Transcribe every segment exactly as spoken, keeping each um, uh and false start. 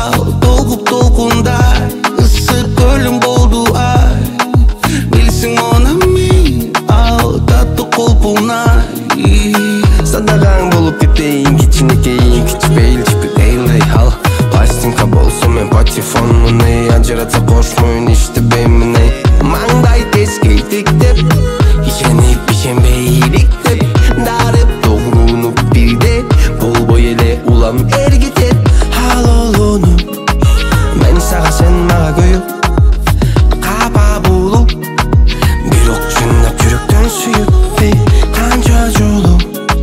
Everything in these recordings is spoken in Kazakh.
Al dolgup dolgunday ısık gölüm boldu ay. Bilsin ona min al tatlı kolpunay. Sadaqaң болып кетейін кичинекейін кичпейіл чиппедейлдей ал пластинка болсо мен патефонмун ей ажыратса кош мойын иштебеймин ей маңдай тескейтиктеп ишенип ишенбей иликтеп дарып тогурунуп бирде болбой эле улам эргитеп ал олонуп мен сага сен мага күйүп капа болуп бирок чындап жүрөктөн сүйүп ей канча жолу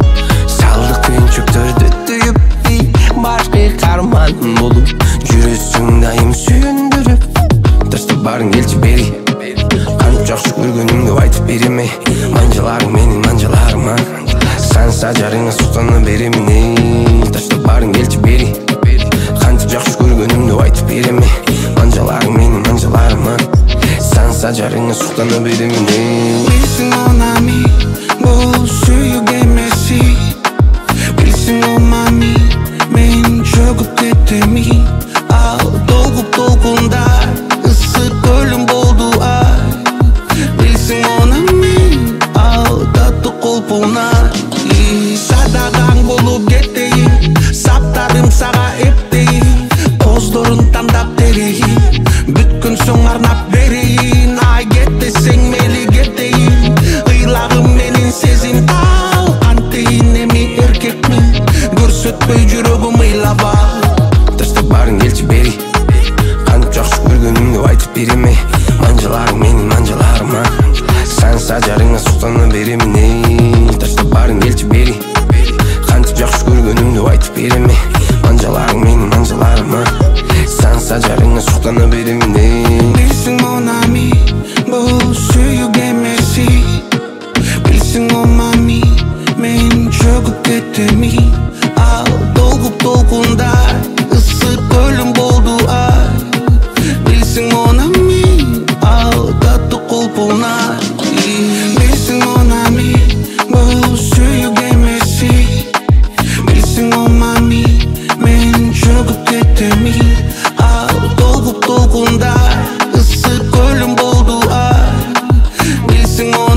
чөктөрдү түйүп башкы карман болуп жүрөсүң дайым сүйүндүрүп тыртып барың келчи бери кантип жакшы көргөнүңдү айтып берем эй манжаларың менин манжаларыма санса жарыңа суктана беремин эй таштап барың келчи бери кантип жакшы көргөнүңдү айтып берем эй манжаларың менин манжаларыма санса жарыңа суктана беремин эй Bilsin ona mi bu sүйүүгө эмеси. Bilsin o mami men çöküp ketemi. Al dolgup dolgunday ısık gölüm boldu ay. Bilsin ona min al tatlı kolpunay. Sadaqaң bolup keteyim saptarım sağa epteyin. Kozlorun tandap tereyim бүткөн соң арнап берейин. Ай кет десең мейли кетейин. Ыйлagым менин сезим ал кантейин эми эркекмин көрсөтпөй жүрөгүм ыйлап ал. Таштап барың келчи бери кантип жакшы көргөнүңдү айтып берем эй манжаларың менин манжаларыма санса жарыңа суктана беремин эй таштап барың келчи бери кантип жакшы көргөнүңдү айтып берем эй манжаларың менин манжаларыма санса жарыңа суктана беремин эй Bilsin ona mi bu sүйүүгө эмеси. Bilsin o mami men çöküp ketemi. Al dolgup dolgunday ısık gölüm boldu ay. Bilsin ona min al tatlı kolpunay. Bilsin ona mi bu sүйүүгө эмеси. Bilsin o mami men çöküp ketemi. Al dolgup dolgunday ısık gölüm boldu ay. Bilsin o